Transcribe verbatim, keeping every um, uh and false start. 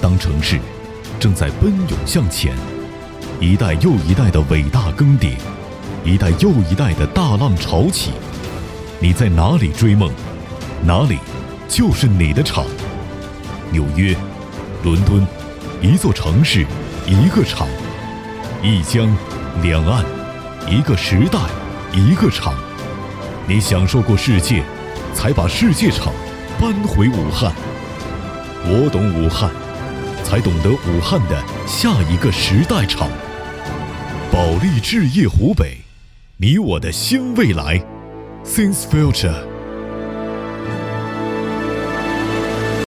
当城市正在奔涌向前，一代又一代的伟大更迭，一代又一代的大浪潮起，你在哪里追梦，哪里就是你的场。纽约、伦敦，一座城市，一个场；一江两岸，一个时代，一个场。你享受过世界，才把世界场搬回武汉。我懂武汉，才懂得武汉的下一个时代场。保利置业湖北，你我的新未来。Since Future。